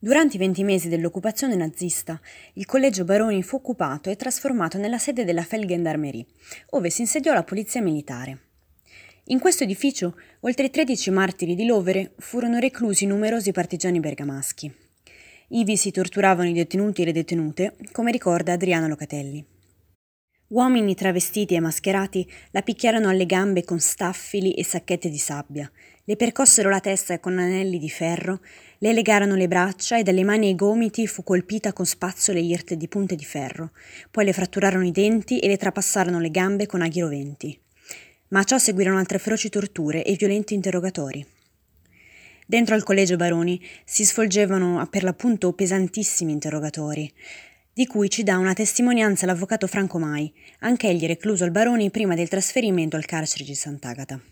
Durante i 20 mesi dell'occupazione nazista, il collegio Baroni fu occupato e trasformato nella sede della Feldgendarmerie, ove si insediò la polizia militare. In questo edificio, oltre i 13 martiri di Lovere furono reclusi numerosi partigiani bergamaschi. Ivi si torturavano i detenuti e le detenute, come ricorda Adriano Locatelli. Uomini travestiti e mascherati la picchiarono alle gambe con staffili e sacchette di sabbia, le percossero la testa con anelli di ferro, le legarono le braccia e dalle mani ai gomiti fu colpita con spazzole irte di punte di ferro, poi le fratturarono i denti e le trapassarono le gambe con aghi roventi. Ma a ciò seguirono altre feroci torture e violenti interrogatori. Dentro al collegio Baroni si svolgevano per l'appunto pesantissimi interrogatori, di cui ci dà una testimonianza l'avvocato Franco Mai, anch'egli recluso al Baroni prima del trasferimento al carcere di Sant'Agata.